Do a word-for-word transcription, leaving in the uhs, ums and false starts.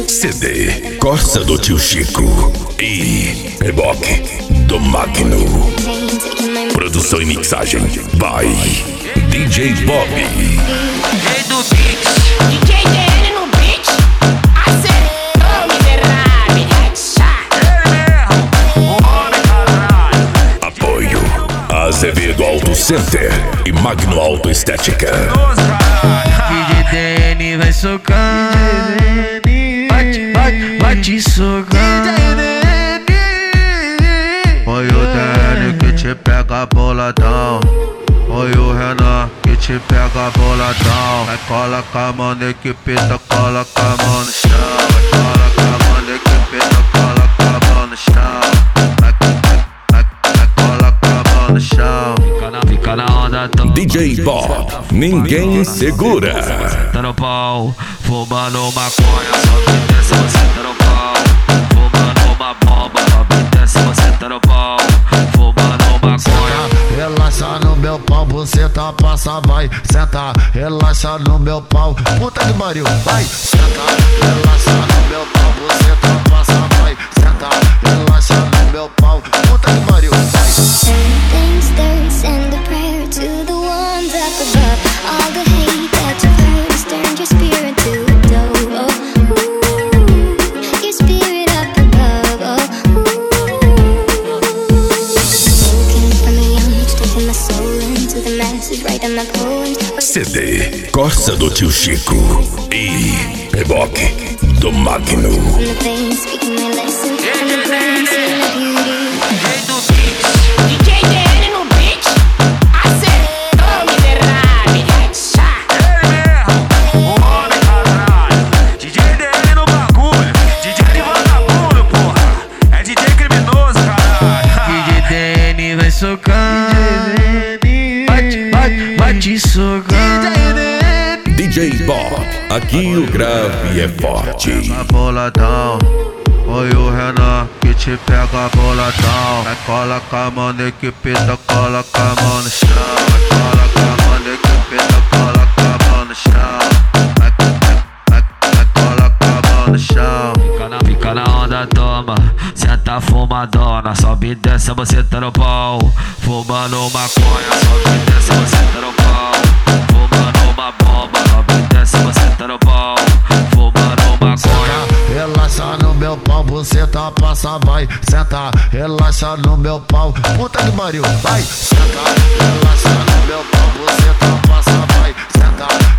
C D Corsa do Tio Chico e Reboque do Magno. Produção e mixagem by D J Bob. Rei do beat, D J D N no beat. Acertou, miserável. Headshot. Ele mesmo, o homem caralho. Apoio Azevedo Auto Center e Magno Auto Estética. D J D N vai socar, bate, bate, bate socar. Oi o D N que te pega boladão, oi o Renan que te pega boladão. Vai coloca a mão na equipe, coloca a mão no chão. Vai coloca a mão na equipe, coloca a mão no chão. Vai, vai, vai, vai coloca a mão no chão. Fica na, fica na onda toda. D J Bob, ninguém segura. Tá no pau, fumando maconha, sobe e desce, você tá no pau. Fumando uma bomba, sobe e desce, você tá no pau. Fumando maconha. Relaxa no meu pau, você tá passa, vai. Senta, relaxa no meu pau. Puta que pariu, vai. Senta, relaxa no meu pau, você tá passa, vai. Senta, relaxa no meu pau. Puta que pariu, vai. Things there, send a prayer to the ones up above. All the hate that you've heard has turned your spirit to dough. Oh, ooh, your spirit up above. Oh, ooh. Taking from a young age, taking my soul into the masses, writing my poems. C D Corsa do Tio Chico e Reboque do Magno. From the veins, speaking my lessons. From the brain, seeing the beauty. Rei do beat, D J D N no beat. Acertou, miserável. Headshot. Ele mesmo, o homem caralho. D J D N no bagulho, D J de vagabundo, porra. É D J criminoso, caralho. D J D N vai socar, bate, bate, bate socar. D J Bob, aqui o grave é forte. Pega boladão, oi o Renan que te pega boladão. Vai coloca a mão na equipe, coloca a mão no chão. Vai coloca a mão na equipe, coloca a mão no chão. Vai, vai, vai, vai coloca a mão no chão. Fica na, fica na onda, toma, senta fumadona. Sobe e desce, você tá no pau. Fumando maconha, sobe e desce, você tá no pau. Fumando uma bomba, sobe e desce, você tá no pau. Fumando maconha. Relaxa no meu pau, você tá passa, vai. Senta, relaxa no meu pau. Puta que pariu, vai. Senta, relaxa no meu pau, você tá passa, vai. Senta,